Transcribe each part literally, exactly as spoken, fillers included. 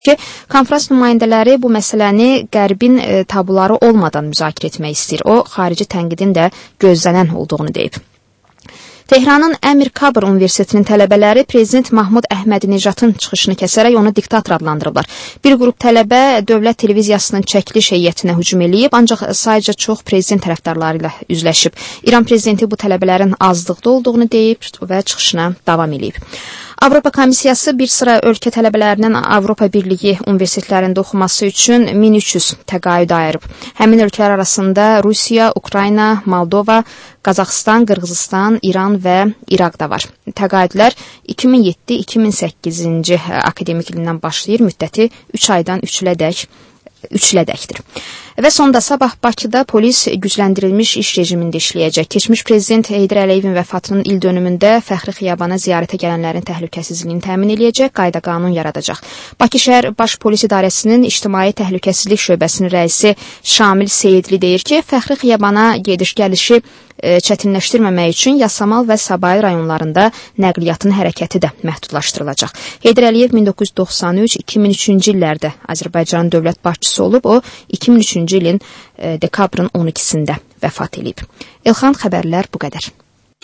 ki, konfrans nümayəndələri bu məsələni Qərbin e, tabuları olmadan müzakirə etmək istəyir. O, xarici tənqidin də gözlənən olduğunu deyib. Tehranın Əmir Kabr Universitetinin tələbələri Prezident Mahmud Əhmədinecatın çıxışını kəsərək onu diktator adlandırıblar. Bir qrup tələbə dövlət televiziyasının çəkiliş heyətinə hücum eləyib, ancaq sayca çox prezident tərəfdarları ilə üzləşib. İran prezidenti bu tələbələrin azlıqda olduğunu deyib və çıxışına davam eləyib. Avropa Komissiyası bir sıra ölkə tələbələrinin Avropa Birliyi universitetlərində oxuması üçün min üç yüz təqaüd ayırıb. Həmin ölkələr arasında Rusiya, Ukrayna, Moldova, Qazaxıstan, Qırğızistan, İran və İraq da var. Təqaüdlər iki min yeddi iki min səkkizinci akademik ilindən başlayır, müddəti üç aydan üç ilədək üç ilədəkdir. Və sonda sabah Bakıda polis gücləndirilmiş iş rejimində işləyəcək. Keçmiş prezident Heydər Əliyevin vəfatının il dönümündə Fəxri Xiyabana ziyarətə gələnlərin təhlükəsizliyini təmin eləyəcək, qayda qanun yaradacaq. Bakı şəhər Baş Polis İdarəsinin İctimai Təhlükəsizlik şöbəsinin rəisi Şamil Seyidli deyir ki, Fəxri Xiyabana gediş-gəlişi çətinləşdirməmək üçün Yasamal və Sabay rayonlarında nəqliyyatın hərəkəti də məhdudlaşdırılacaq. Heydər Əliyev min doqquz yüz doxsan üç iki min üçüncü illərdə Azərbaycanın dövlət başçısı olub, o iki min üçüncü ilin dekabrın on ikisində vəfat edib. Elxan, xəbərlər bu qədər.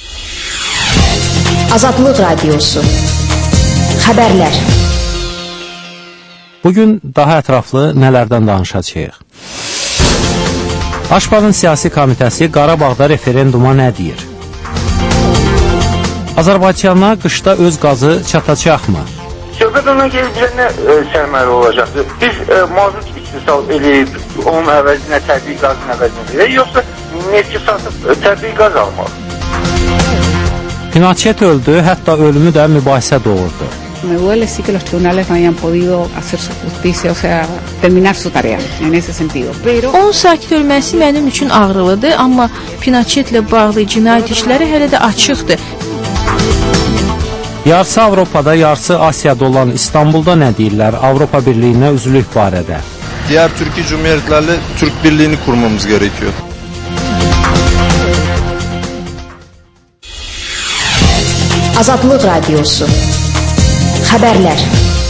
Azadlıq Radiosu Xəbərlər. Bugün daha ətraflı nələrdən danışacağıq? Aşpadın Siyasi Komitəsi Qarabağda referenduma nə deyir? Azərbaycana qışda öz qazı çatacaqmı? Söhbət ona gəlir, bizə nə e, sərməli olacaqdır? Biz e, mazut istisal eləyib, onun əvəzinə təbii qazın əvəzinə eləyib, yoxsa nefti satıb e, təbii qaz almaq? Pinochet öldü, hətta ölümü də mübahisə doğurdu. Me duele sí que los tribunales no hayan podido hacer su justicia, o sea, terminar su tarea en ese sentido. Pero onun sakit ölməsi mənim üçün ağrılıdır, amma Pinochetlə bağlı cinayət işləri hələ də açıqdır. Yarısı Avropada, yarısı Asiyada olan İstanbulda nə deyirlər Avropa Birliyinə üzvlük barədə? Diğer Türkiye Cumhuriyetlerle Türk Birliği'ni kurmamız gerekiyor. Azadlıq Radiosu Xəbərlər.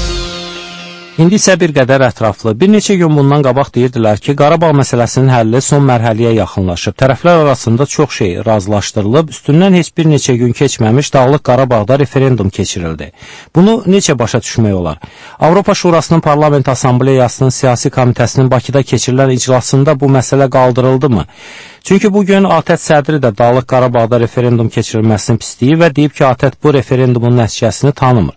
İndi isə bir qədər ətraflı. Bir neçə gün bundan qabaq deyirdilər ki, Qarabağ məsələsinin həlli son mərhələyə yaxınlaşıb. Tərəflər arasında çox şey razılaşdırılıb, üstündən heç bir neçə gün keçməmiş Dağlıq Qarabağda referendum keçirildi. Bunu necə başa düşmək olar? Avropa Şurasının Parlament Assambleyasının Siyasi Komitəsinin Bakıda keçirilən iclasında bu məsələ qaldırıldımı? Çünki bugün ATƏT sədri də Dağlıq Qarabağda referendum keçirilməsini pisləyib və deyib ki, ATƏT bu referendumun nəticəsini tanımır.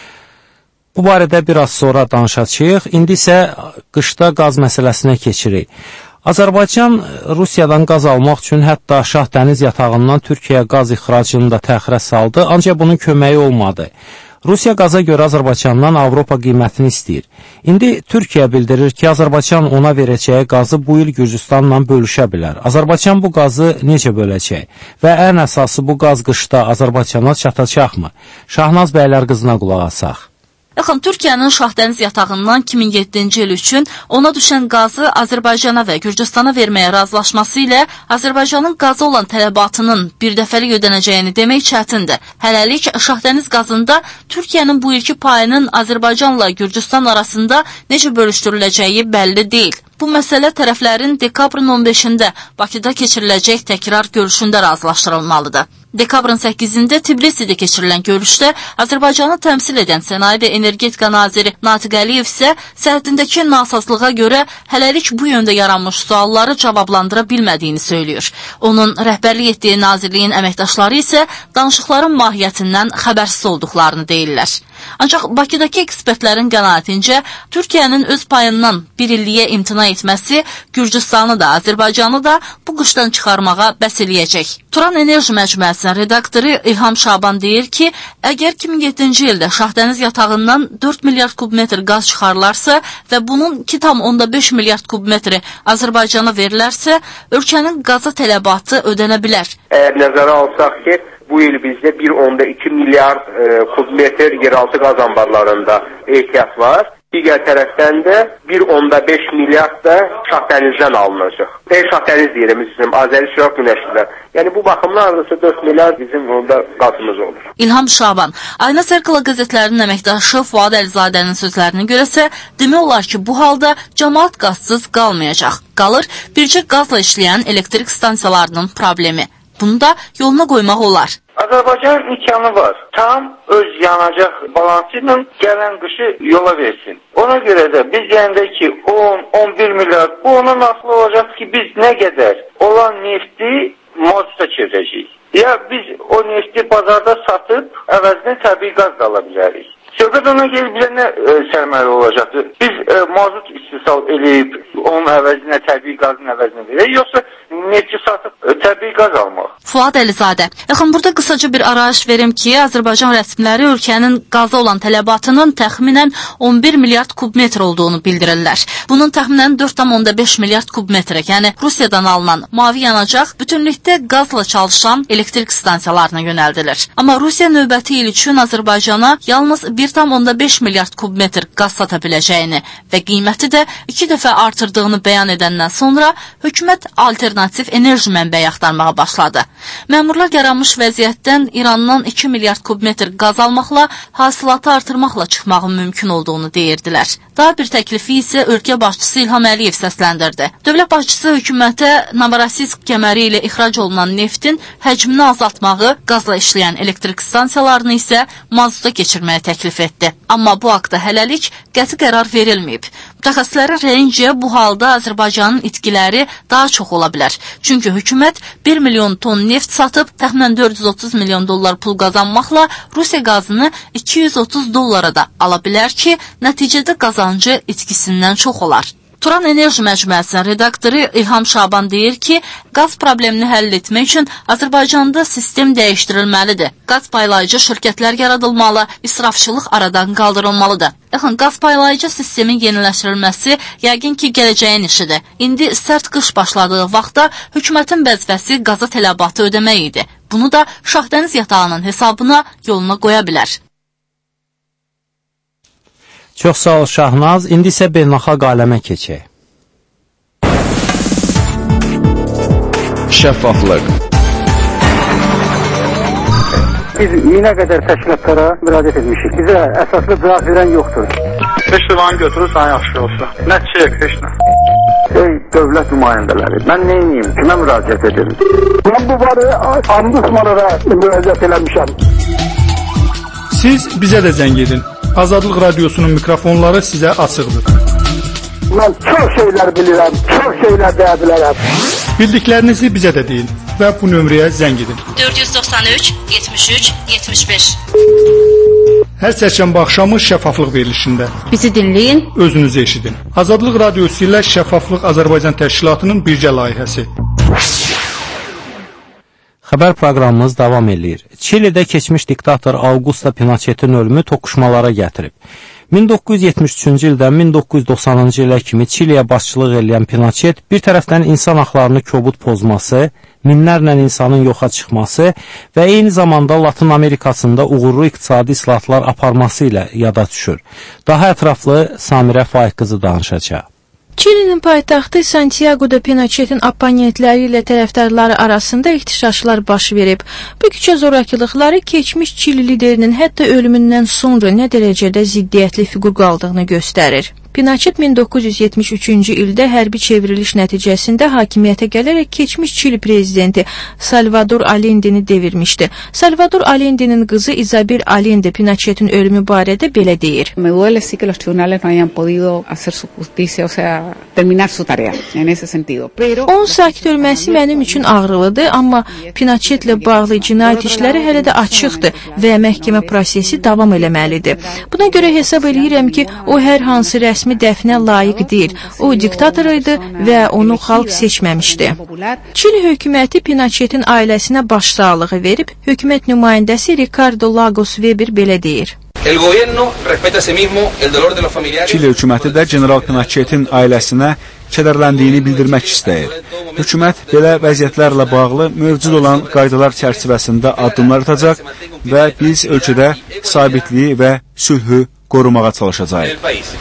Bu barədə biraz sonra danışacağıq. İndi isə qışda qaz məsələsinə keçirik. Azərbaycan Rusiyadan qaz almaq üçün hətta Şah dəniz yatağından Türkiyəyə qaz ixracını da təxirə saldı, ancaq bunun köməyi olmadı. Rusiya qaza görə Azərbaycandan Avropa qiymətini istəyir. İndi Türkiyə bildirir ki, Azərbaycan ona verəcəyi qazı bu il Gürcüstanla bölüşə bilər. Azərbaycan bu qazı necə böləcək? Və ən əsası bu qaz qışda Azərbaycana çatacaqmı? Şahnaz bəylər qızına qulaq asaq. Yaxın, Türkiyənin Şahdəniz yatağından iki min yeddinci il üçün ona düşən qazı Azərbaycana və Gürcüstana verməyə razılaşması ilə Azərbaycanın qazı olan tələbatının bir dəfəlik ödənəcəyini demək çətindir. Hələlik Şahdəniz qazında Türkiyənin bu ilki payının Azərbaycanla Gürcüstan arasında necə bölüşdürüləcəyi bəlli deyil. Bu məsələ tərəflərin dekabrın on beşində Bakıda keçiriləcək təkrar görüşündə razılaşdırılmalıdır. Dekabrın səkkizində Tbilisidə keçirilən görüşdə Azərbaycanı təmsil edən Sənaye və Energetika naziri Natiq Əliyev isə səhhətindəki nasazlığa görə hələlik bu yöndə yaranmış sualları cavablandıra bilmədiyini söylüyor. Onun rəhbərlik etdiyi nazirliyin əməkdaşları isə danışıqların mahiyyətindən xəbərsiz olduqlarını deyirlər. Ancaq Bakıdakı ekspertlərin qənaətincə Türkiyənin öz payından bir illiyə imtina etməsi Gürcüstanı da, Azərbaycanı da bu qışdan çıxarmağa bəs eləyəcək. Turan Enerji Məcmuəsinin redaktoru İlham Şaban deyir ki, əgər iki min yeddinci ildə Şahdəniz yatağından dörd milyard kubmetr qaz çıxarılarsa və bunun iki tam onda beş milyard kubmetri Azərbaycana verilərsə, ölkənin qaza tələbatı ödənə bilər. Əgər nəzərə alsaq ki, bu il bizdə bir onda iki milyard e, kubmetr yeraltı qaz anbarlarında ehtiyac var. Digər tərəfdən də bir onda beş milyard da şahdənizdən alınacaq. E, şahdəniz deyirəm, bizim Azəri Şiraq Günəşlilər. Yəni bu baxımdan arası dörd milyard bizim onda qazımız olur. İlham Şaban, Ayna Serkala qəzetlərinin əməkdaşı Fuad Əlizadənin sözlərinə görəsə, demək olar ki, bu halda cəmaət qazsız qalmayacaq. Qalır bircə qazla işləyən elektrik stansiyalarının problemi. Bunu da yoluna qoymaq olar. Azərbaycanın imkanı var. Tam öz yanacaq balansı ilə gələn qışı yola versin. Ona görə də biz deyəndə ki on on bir milyard, bu ona nasıl olacaq ki biz nə qədər olan nefti mazuta çevirəcəyik. Ya biz o nefti bazarda satıb əvəzinə təbii qaz da ala bilərik. Söhbət ona gəlib bizə nə e, sərməli olacaqdır? Biz e, mazut istisal eləyib onun əvəzinə təbii qazın əvəzinə verək, yoxsa nefti satıb e, təbii qaz almaq? Fuad Əlizadə, yaxın burada qısaca bir arayış verim ki, Azərbaycan rəsmiləri ölkənin qaza olan tələbatının təxminən on bir milyard kubmetr olduğunu bildirirlər. Bunun təxminən dörd tam onda beş milyard kubmetrə, yəni Rusiyadan alınan mavi yanacaq bütünlükdə qazla çalışan elektrik stansiyalarına yönəldilir. Amma Rusiya növbəti il üçün Azərbaycana yalnız bir tam onda beş milyard kubmetr qaz sata biləcəyini və qiyməti də iki dəfə artırdığını bəyan edəndən sonra hökumət alternativ enerji mənbəyi axtarmağa başladı. Məmurlar yaranmış vəziyyətdən İrandan iki milyard kubmetr qaz almaqla hasilatı artırmaqla çıxmağın mümkün olduğunu deyirdilər. Daha bir təklifi isə ölkə başçısı İlham Əliyev səsləndirdi. Dövlət başçısı hökumətə Novorossiysk kəməri ilə ixrac olunan neftin həcmini azaltmağı, qazla işləyən elektrik stansiyalarını isə mazuta keçirməyə təklif etdi. Amma bu haqda hələlik qəti qərar verilməyib. Mütəxəssislərin rəyincə bu halda Azərbaycanın itkiləri daha çox ola bilər. Çünki hökumət bir milyon ton neft satıb təxminən dörd yüz otuz milyon dollar pul qazanmaqla Rusiya qazını iki yüz otuz dollara da ala bilər ki, nəticədə qazancı itkisindən çox olar. Turan Enerji Məcmuəsinin redaktoru İlham Şaban deyir ki, qaz problemini həll etmək üçün Azərbaycanda sistem dəyişdirilməlidir. Qaz paylayıcı şirkətlər yaradılmalı, israfçılıq aradan qaldırılmalıdır. Yaxın, qaz paylayıcı sistemin yeniləşdirilməsi yəqin ki, gələcəyin işidir. İndi sərt qış başladığı vaxtda hökumətin vəzifəsi qaza tələbatı ödəmək idi. Bunu da Şahdəniz yatağının hesabına yoluna qoya bilər. Çox sağ ol Şahnaz, indi isə beynəlxalq aləmə keçək. Şəffaflıq. Biz minə qədər təşkilatlara müraciət etmişik. Bizə əsaslı cavab verən yoxdur. Beş livanı götürür, sana yaxşı olsa. Nə çiçək, heç nə. Ey dövlət nümayəndələri, mən neyim, kimə müraciət edim? Mən bu barı ombudsmanlara müraciət eləmişəm. Siz bizə də zəng edin. Azadlıq Radiosunun mikrofonları sizə açıqdır. Mən çox şeylər bilirəm, çox şeylər deyə bilərəm. Bildiklərinizi bizə də deyin və bu nömrəyə zəng edin. dörd yüz doxsan üç, yetmiş üç, yetmiş beş. Hər çərşənbə axşamı şəffaflıq verilişində. Bizi dinləyin, özünüzü eşidin. Azadlıq Radiosu ilə Şəffaflıq Azərbaycan Təşkilatının birgə layihəsi. Xəbər proqramımız davam edir. Çilidə keçmiş diktator Augusto Pinochetin ölümü toqquşmalara gətirib. min doqquz yüz yetmiş üçüncü ildən min doqquz yüz doxsanıncı ilə kimi Çiliyə başçılıq edən Pinochet bir tərəfdən insan haqlarını kobud pozması, minlərlə insanın yoxa çıxması və eyni zamanda Latın Amerikasında uğurlu iqtisadi islahatlar aparması ilə yada düşür. Daha ətraflı Samirə Faiq qızı danışacaq. Çilinin paytaxtı Santiago'da Pinochetin opponentləri ilə tərəfdarları arasında ihtişaşlar baş verib. Bu küçə zorakılıqları keçmiş Çili liderinin hətta ölümündən sonra nə dərəcədə ziddiyyətli fiqur qaldığını göstərir. Pinochet min doqquz yüz yetmiş üçüncü ildə hərbi çevriliş nəticəsində hakimiyyətə gələrək keçmiş Çili prezidenti Salvador Allende'ni devirmişdi. Salvador Allende'nin qızı Isabel Allende Pinochetin ölümü barədə belə deyir. Me duele sí que los tribunales no hayan podido hacer su justicia, o sea, terminar su tarea en ese sentido. Pero Onun sakit ölməsi mənim üçün ağrılıdır, amma Pinochetlə bağlı cinayət işləri hələ də açıqdır və məhkəmə prosesi davam eləməlidir. Buna görə hesab edirəm ki, o hər hansı rəsmi dəfnə layiq deyil. O diktator idi və onu xalq seçməmişdi. Çili hökuməti Pinochetin ailəsinə başsağlığı verib, hökumət nümayəndəsi Ricardo Lagos Weber belə deyir. Çili hökuməti də general Pinochetin ailəsinə kədərləndiyini bildirmək istəyir. Hökumət belə vəziyyətlərlə bağlı mövcud olan qaydalar çərçivəsində addımlar atacaq və biz ölkədə sabitliyi və sülhü qorumağa çalışacağıq.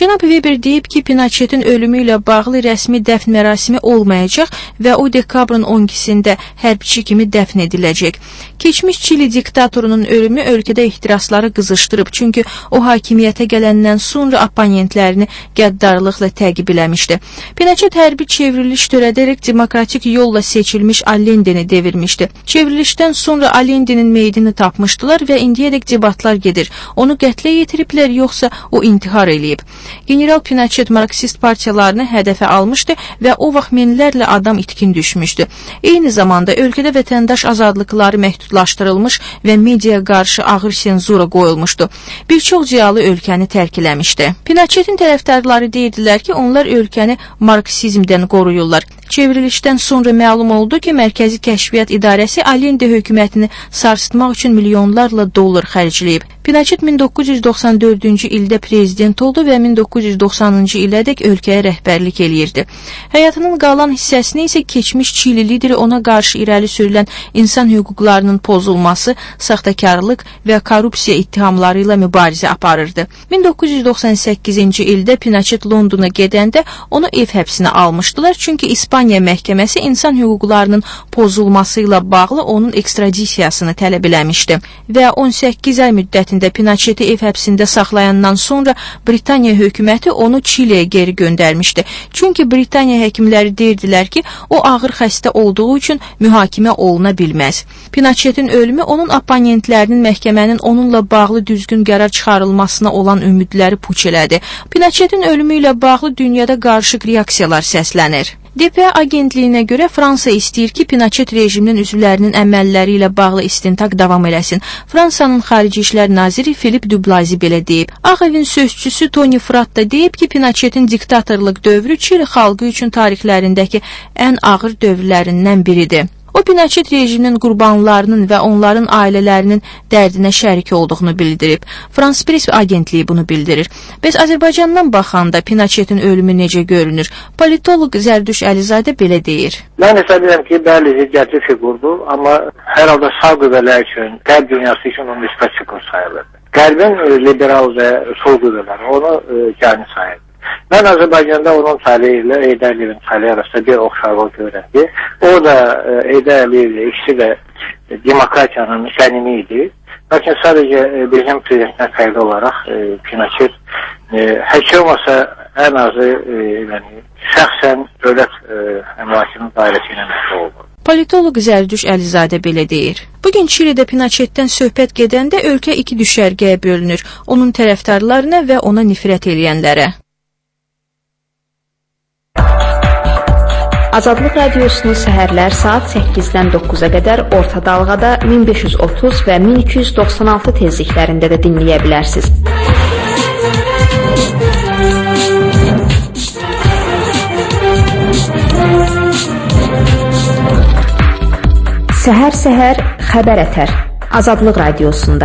Cənab Weber deyib ki, Pinochetin ölümü ilə bağlı rəsmi dəfn mərasimi olmayacaq və o dekabrın on ikisində hərbçi kimi dəfn ediləcək. Keçmiş Çili diktatorunun ölümü ölkədə ehtirasları qızışdırıb, çünki o hakimiyyətə gələndən sonra opponentlərini qəddarlıqla təqib eləmişdi. Pinochet hərbi çevriliş törədərək demokratik yolla seçilmiş Allendeni devirmişdi. Çevrilişdən sonra Allendenin meyidini tapmışdılar və indiyədək debatlar gedir. Onu qətlə yetiriblər, yoxsa o intihar eləyib. General Pinochet Marksist partiyalarını hədəfə almışdı və o vaxt minlərlə adam itkin düşmüşdü. Eyni zamanda ölkədə vətəndaş azadlıqları məhdudlaşdırılmış və mediaya qarşı ağır senzura qoyulmuşdu. Bir çox ziyalı ölkəni tərk eləmişdi. Pinochetin tərəfdarları deyirdilər ki, onlar ölkəni Marksizmdən qoruyurlar. Çevrilişdən sonra məlum oldu ki, Mərkəzi Kəşfiyyat İdarəsi Allende hökumətini sarsıtmaq üçün milyonlarla dollar xərcləyib. Pinochet min doqquz yüz doxsan dördüncü ildə prezident oldu və min doqquz yüz doxsanıncı ilədək ölkəyə rəhbərlik eləyirdi. Həyatının qalan hissəsini isə keçmiş Çili lideri ona qarşı irəli sürülən insan hüquqlarının pozulması, saxtakarlıq və korrupsiya ittihamları ilə mübarizə aparırdı. min doqquz yüz doxsan səkkizinci ildə Pinochet Londona gedəndə onu ev həbsinə almışdılar, çünki İspaniya məhkəməsi insan hüquqlarının pozulması ilə bağlı onun ekstradisiyasını tələb eləmişdi və on səkkiz ay müddətində Pinocheti ev həbsində saxlayandan sonra Britaniya hökuməti onu Çiliyə geri göndərmişdi. Çünki Britaniya həkimləri deyirdilər ki, o ağır xəstə olduğu üçün mühakimə oluna bilməz. Pinochetin ölümü onun opponentlərinin məhkəmənin onunla bağlı düzgün qərar çıxarılmasına olan ümidləri puç elədi. Pinochetin ölümü ilə bağlı dünyada qarışıq reaksiyalar səslənir. D P A agentliyinə görə Fransa istəyir ki, Pinochet rejiminin üzvlərinin əməlləri ilə bağlı istintaq davam eləsin. Fransanın Xarici İşlər Naziri Philippe Dublazi belə deyib. Ağ Evin sözçüsü Tony Fratt da deyib ki, Pinochetin diktatorluq dövrü Çili xalqı üçün tarixlərindəki ən ağır dövrlərindən biridir. O, Pinochet rejiminin qurbanlarının və onların ailələrinin dərdinə şərik olduğunu bildirib. France Press agentliyi bunu bildirir. Bəs Azərbaycandan baxanda Pinochetin ölümü necə görünür? Politoloq Zərdüş Əlizadə belə deyir. Mən hesab edirəm ki, bəli, ziddiyyətli figurdur, amma hər halda sağ qüvvələr üçün, qərb dünyası üçün onun müsbət figur sayılır. Qərbin liberal və sol qüvvələri onu cani sayılır. Mən Azərbaycanda onun taleyi ilə Heydər Əliyevin taleyi arasında bir oxşarlıq görürəm ki, o da Heydər Əliyev ikisi də demokratiyanın sənimi idi. Lakin sadəcə bizim prezidentdən fərqli olaraq Pinochet heç olmasa ən azı şəxsən dövlət əmlakının dairəsi ilə məsul oldu. Politoloq Zərdüş Əlizadə belə deyir. Bugün Çilidə Pinochetdən söhbət gedəndə ölkə iki düşərgəyə bölünür. Onun tərəfdarlarına və ona nifrət eləyənlərə. Azadlıq Radiosunun səhərlər saat səkkizdən doqquza qədər orta dalğada min beş yüz otuz və min iki yüz doxsan altı tezliklərində də dinləyə bilərsiniz. Səhər-səhər xəbər ətər Azadlıq Radiosunda.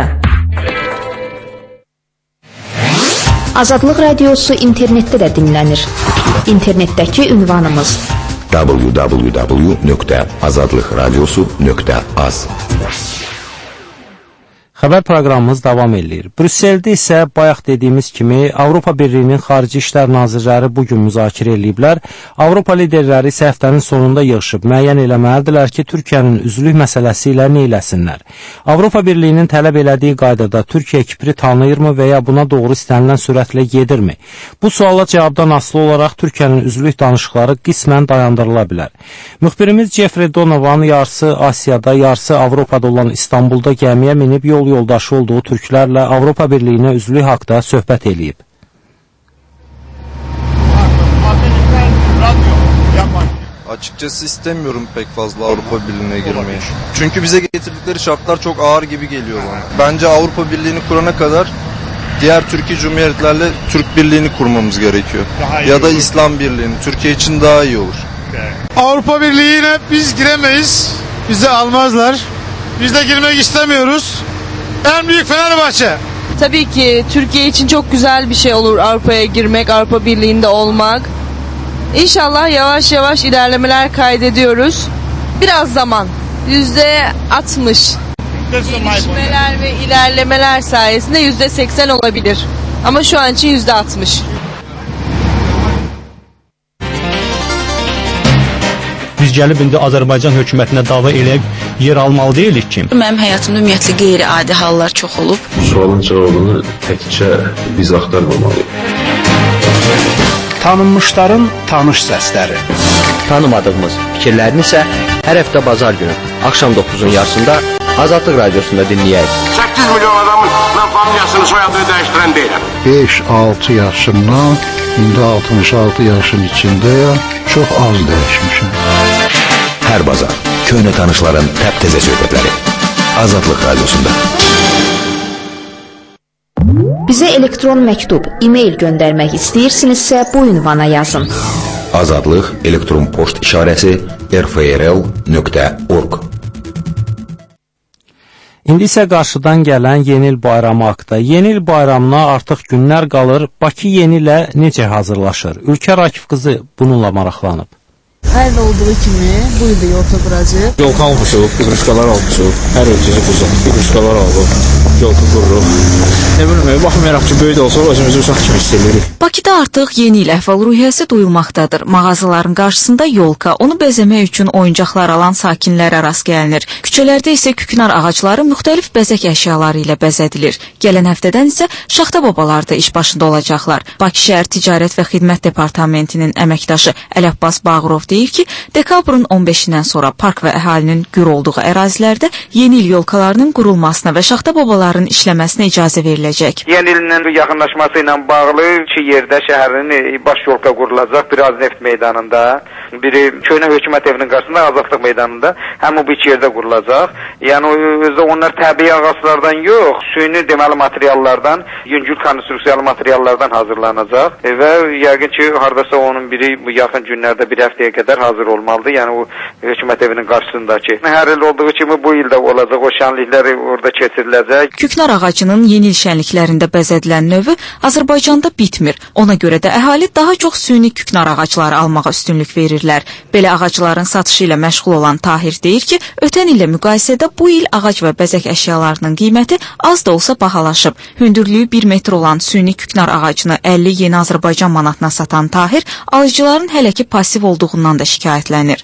Azadlıq Radiosu internetdə də dinlənir. İnternetdəki ünvanımız w w w nöqtə azadlıqradiosu nöqtə az. Xəbər proqramımız davam edir. Brüsseldə isə bayaq dediyimiz kimi Avropa Birliyinin Xarici İşlər Nazirləri bugün müzakirə ediblər. Avropa liderləri isə həftənin sonunda yığışıb müəyyən eləməlidirlər ki, Türkiyənin üzvlük məsələsi ilə nə eləsinlər. Avropa Birliyinin tələb elədiyi qaydada Türkiyə Kipri tanıyırmı və ya buna doğru istənilən sürətlə gedirmi? Bu suala cavabdan asılı olaraq Türkiyənin üzvlük danışıqları qismən dayandırıla bilər. Müxbirimiz Jeffrey Donovan yarısı Asiyada, yarısı Avropada olan İstanbulda gəmiyə minib yol yoldaşı olduğu türklərlə Avropa Birliyinə üzvlük haqda söhbət eləyib. Açıkçası istemiyorum pek fazla Avrupa Birliği'ne girmeyi. Çünkü bize getirdikleri şartlar çok ağır gibi geliyor bana. Bence Avrupa Birliği'ni kurana kadar diğer Türkiye Cumhuriyetlerle Türk Birliği'ni kurmamız gerekiyor. Ya da İslam Birliği'ni. Türkiye için daha iyi olur. Avrupa Birliği'ne biz giremeyiz. Bizi almazlar. Biz de girmek istemiyoruz. En büyük Fenerbahçe. Tabii ki Türkiye için çok güzel bir şey olur Avrupa'ya girmek, Avrupa Birliği'nde olmak. İnşallah yavaş yavaş ilerlemeler kaydediyoruz. Biraz zaman, yüzde altmış. Gelişmeler ve ilerlemeler sayesinde yüzde seksen olabilir. Ama şu an için yüzde altmış. gəlib indi Azərbaycan hökumətinə dava eləyib yer almalı deyilik ki. Mənim həyatımda ümumiyyətlə qeyri-adi hallar çox olub. Sualın cavabını təkcə biz axtarmamalıyıq. Tanınmışların tanış səsləri. Tanımadığımız fikirlərini isə hər həftə bazar günü axşam doqquzun yarısında Azadlıq Radiosunda dinləyək. səkkiz milyon adamın mən familiyasını, soyadını dəyişdirən deyiləm. beş altı yaşımdan indi altmış altı yaşın içindəyəm. Çox az dəyişmişim. Hər bazar köhnə tanışların təp-təzə söhbətləri Azadlıq Radiosunda. Bizə elektron məktub, e-mail göndərmək istəyirsinizsə bu ünvana yazın. Azadlıq elektron poçt işarəsi r f r l nöqtə org. İndi isə qarşıdan gələn Yeni il bayramı haqqında. Yeni il bayramına artıq günlər qalır. Bakı yeni ilə necə hazırlaşır? Ülkər Akif qızı bununla maraqlanıb. Hər il olduğu kimi bu ildə yolka quracaq. Yolka almışıq, iqruşkalar almışıq. Hər ölçüsü quzaq, iqruşkalar alıb, yolka qururuq. Ne bilməyəm, baxmayaraq ki, böyük də olsa özümüzü uşaq kimi hiss edirik. Bakıda artıq yeni il əhval-ruhiyyəsi duyulmaqdadır. Mağazaların qarşısında yolka, onu bəzəmək üçün oyuncaqlar alan sakinlərə rast gəlinir. Küçələrdə isə küknar ağacları müxtəlif bəzək əşyaları ilə bəzədilir. Gələn həftədən isə Şaxta babalar da iş başında olacaqlar. Bakı şəhər Ticarət və Xidmət Departamentinin əməkdaşı Əl-Abbas Bağırov deyir ki, dekabrın on beşindən sonra park və əhalinin gür olduğu ərazilərdə yeni il yolkalarının qurulmasına və Şaxta babaların işləməsinə icazə veriləcək. Yeni ilin yaxınlaşması ilə bağlı iki yerdə şəhərin baş yolka qurulacaq. Biri Azneft meydanında, biri Köhnə Hökumət evinin qarşısında, Azadlıq meydanında. Həmin bu iki yerdə qurulacaq. Yəni özü onlar təbii ağaclardan yox, süni deməli materiallardan, yüngül konstruksiyalı materiallardan hazırlanacaq və yəqin ki, hardasa onun biri bu yaxın günlərdə bir həftəyə qədər hazır olmalıdır. Yəni o hökumət evinin qarşısındakı. Hər il olduğu kimi bu ildə olacaq. O şənliklər orada keçiriləcək. Küknar ağacının yeni il şənliklərində bəzədilən növü Azərbaycanda bitmir. Ona görə də əhali daha çox süni küknar ağacları almağa üstünlük verirlər. Belə ağacların satışı ilə məşğul olan Tahir deyir ki, ötən illə müqayisədə bu il ağac və bəzək əşyalarının qiyməti az da olsa bahalaşıb. Hündürlüyü bir metr olan süni küknar ağacını əlli yeni Azərbaycan manatına satan Tahir, alıcıların hələ ki pasiv olduğundan da şikayətlənir.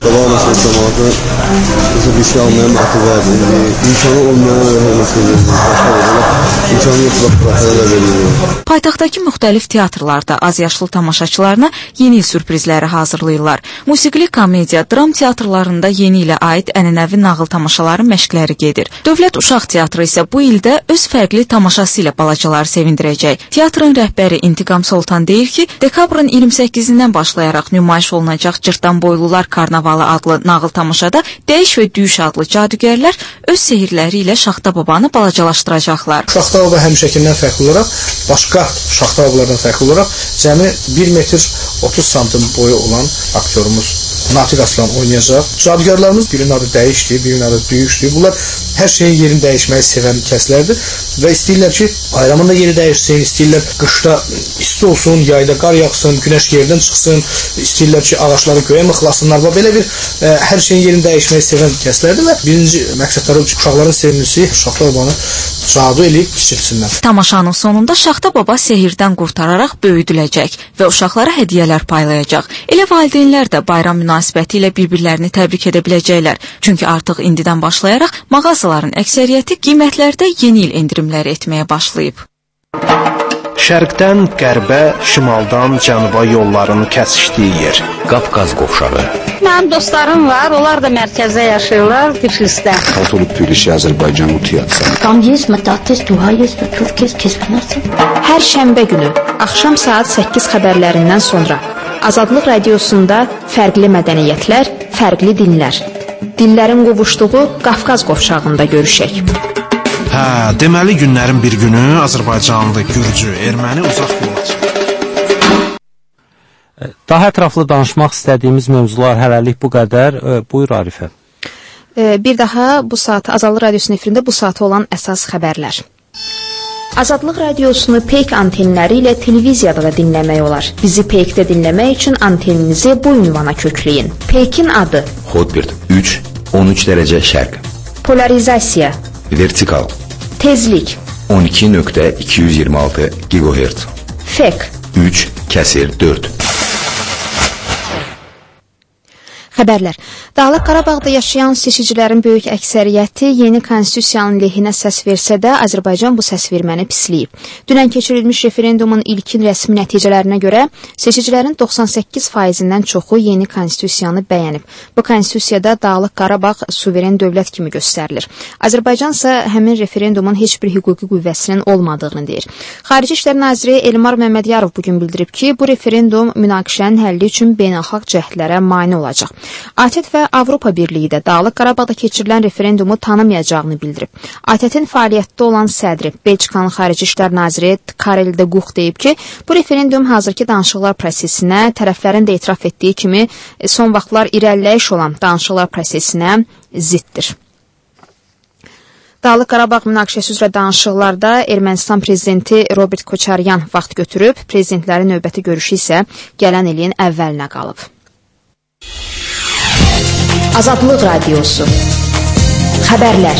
Paytaxtdakı müxtəlif teatrlarda az yaşlı tamaşaçılarına yeni il sürprizləri hazırlayırlar. Musiqili komediya, dram teatrlarında yeni ilə aid ənənəvi nağıl tamaşaları məşqləri gedir. Dövlət Uşaq Teatrı isə bu ildə öz fərqli tamaşası ilə balacaları sevindirəcək. Teatrın rəhbəri İntiqam Soltan deyir ki, dekabrın iyirmi səkkizindən başlayaraq nümayiş olunacaq Cırtdan Boylular Karnavalı adlı nağıl tamaşada Dəyiş və Düyüş adlı cadügərlər öz sehirləri ilə Şaxta babanı balacalaşdıracaqlar. Şaxta baba həmişəkindən fərqli olaraq, başqa Şaxta babalardan fərqli olaraq cəmi bir metr otuz santim boyu olan aktyorumuz Natiq Aslan oynayacaq. Cadügərlərimiz birinin adı Dəyişdir, birinin adı Düyüşdür. Bunlar hər şeyin yerini dəyişməyi sevən kəslərdir və istəyirlər ki, bayramında yeri dəyişsin, istəyirlər qışda isti olsun, yayda qar yağsın, günəş yerdən çıxsın, istəyirlər ki, ağacları göyə mıxlasınlar və belə bir ə, hər şeyin yerini dəyişməyi sevən kəslərdir və birinci məqsədləri uşaqların sevimlisi Şaxta babanı cadu eləyib kiçilsinlər. Tamaşanın sonunda Şaxta baba sehirdən qurtararaq böyüdüləcək və uşaqlara hədiyyələr paylayacaq. Elə valideynlər də bayram münasibəti ilə bir-birlərini təbrik edə biləcəklər. Çünki artıq indidən başlayaraq mağazaların əksəriyyəti qiymətlərdə yeni il endirimləri etməyə başlayıb. Şərqdən qərbə, şimaldan cənuba yolların kəsişdiyi yer. Qafqaz qovşağı. Mənim dostlarım var, onlar da mərkəzdə yaşayırlar, Tiflisdə. Katoluk Tbilisi, Azərbaycan Utiyatsa. Tam есть, matates, dua есть, Türkiye, keskinası. Hər şənbə günü axşam saat səkkiz xəbərlərindən sonra Azadlıq Radiosunda fərqli mədəniyyətlər, fərqli dinlər. Dillərin qovuşduğu Qafqaz qovşağında görüşək. Hə, deməli günlərin bir günü Azərbaycanlı, Gürcü, Erməni uzaq yola çıxır. Daha ətraflı danışmaq istədiyimiz mövzular hələlik bu qədər. Buyur Arifə. Bir daha bu saat Azadlıq Radiosunun efirində bu saata olan əsas xəbərlər. Azadlıq Radiosunu Peyk antenləri ilə televiziyada da dinləmək olar. Bizi Peykdə dinləmək üçün anteninizi bu ünvana kökləyin. Peykin adı Hotbird üç on üç dərəcə şərq. Polarizasiya Vertikal Tezlik on iki nöqtə iki yüz iyirmi altı gigahertz. Fek üç kəsir dörd. Xəbərlər. Dağlıq Qarabağda yaşayan seçicilərin böyük əksəriyyəti yeni konstitusiyanın lehinə səs versə də, Azərbaycan bu səs verməni pisləyib. Dünən keçirilmiş referendumun ilkin rəsmi nəticələrinə görə seçicilərin doxsan səkkiz faizindən çoxu yeni konstitusiyanı bəyənib. Bu konstitusiyada Dağlıq Qarabağ suveren dövlət kimi göstərilir. Azərbaycan isə həmin referendumun heç bir hüquqi qüvvəsinin olmadığını deyir. Xarici İşlər Naziri Elmar Məmmədiyarov bugün bildirib ki, bu referendum münaqişənin həlli üçün beynəlxalq cəhdlərə mane olacaq. A T E T və Avropa Birliyi də Dağlıq Qarabağda keçirilən referendumu tanımayacağını bildirib. A T E T-in fəaliyyətdə olan sədri, Belçikanın Xarici İşlər Naziri Karel de Gucht deyib ki, bu referendum hazırki danışıqlar prosesinə, tərəflərin də etiraf etdiyi kimi son vaxtlar irəliləyiş olan danışıqlar prosesinə ziddir. Dağlıq Qarabağ münaqişəsi üzrə danışıqlarda Ermənistan prezidenti Robert Koçaryan vaxt götürüb, prezidentlərin növbəti görüşü isə gələn ilin əvvəlinə qalıb. Azadlıq Radiosu. Xəbərlər.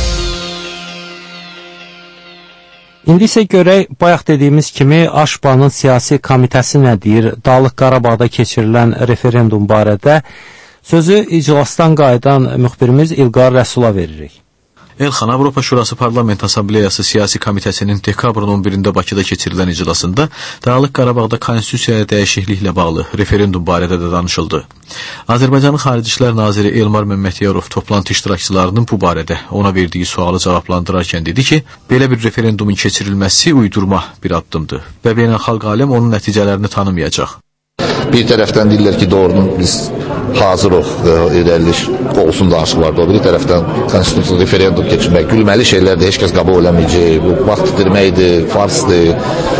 İndi isə görək, bayaq dediyimiz kimi Aşbanın siyasi komitəsi nə deyir? Dağlıq Qarabağda keçirilən referendum barədə sözü iclasdan qayıdan müxbirimiz İlqar Rəsula veririk. Elxan, Avropa Şurası Parlament Asambleyası Siyasi Komitəsinin dekabrın on birində Bakıda keçirilən iclasında Dağlıq Qarabağda konstitusiyaya dəyişikliklə bağlı referendum barədə də danışıldı. Azərbaycanın Xarici İşlər Naziri Elmar Məmmədiyarov toplantı iştirakçılarının bu barədə ona verdiyi sualı cavablandırarkən dedi ki, belə bir referendumun keçirilməsi uydurma bir addımdır və beynəlxalq aləm onun nəticələrini tanımayacaq. Bir tərəfdən deyirlər ki, doğrudan biz hazırıq, irəlilik olsun danışıqlarda. O bir tərəfdən konstitusiya referendum keçirmək, gülməli şeylər də heç kəs qəbul eləməyəcək. Bu vaxt itirməkdir, farsdır.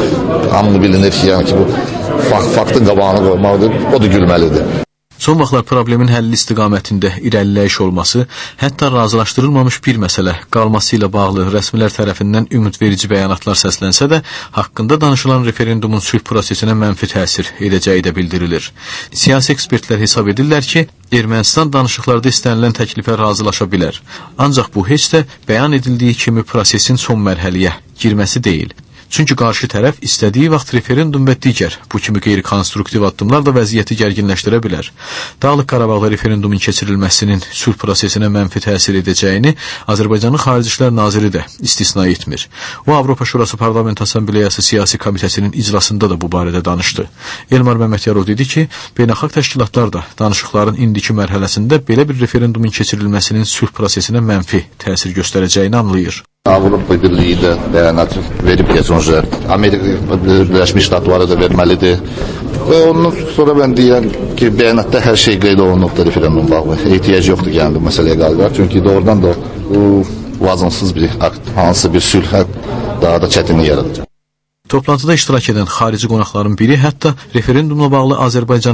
Hamı bilinir ki, yəni ki, bu faktın qabağını qoymaqdır, o da gülməlidir. Son vaxtlar problemin həlli istiqamətində irəliləyiş olması, hətta razılaşdırılmamış bir məsələ qalması ilə bağlı rəsmilər tərəfindən ümidverici bəyanatlar səslənsə də, haqqında danışılan referendumun sülh prosesinə mənfi təsir edəcəyi də bildirilir. Siyasi ekspertlər hesab edirlər ki, Ermənistan danışıqlarda istənilən təklifə razılaşa bilər. Ancaq bu heç də bəyan edildiyi kimi prosesin son mərhələyə girməsi deyil. Çünki qarşı tərəf istədiyi vaxt referendum və digər bu kimi qeyri-konstruktiv addımlar da vəziyyəti gərginləşdirə bilər. Dağlıq Qarabağda referendumun keçirilməsinin sülh prosesinə mənfi təsir edəcəyini Azərbaycanın Xarici İşlər Naziri də istisna etmir. O, Avropa Şurası Parlament Asambleyası Siyasi Komitəsinin iclasında da bu barədə danışdı. Elmar Məmmədiyarov dedi ki, beynəlxalq təşkilatlar da danışıqların indiki mərhələsində belə bir referendumun keçirilməsinin sülh prosesinə mənfi təsir göstərəcəyini anlayır. Avropa Birliyi də bəyanat verib keçəncə, Amerika Birləşmiş Ştatları da verməlidir. Və ondan sonra mən deyirəm ki, bəyanatda hər şey qeyd olunubdur referendum bağlı. Ehtiyac yoxdur yəni bu məsələyə qalqar. Çünki doğrudan da bu vazınsız bir akt, hansı bir sülhə daha da çətinlik yaradacaq. Toplantıda iştirak edən xarici qonaqların biri hətta referendumla bağlı Azərbaycan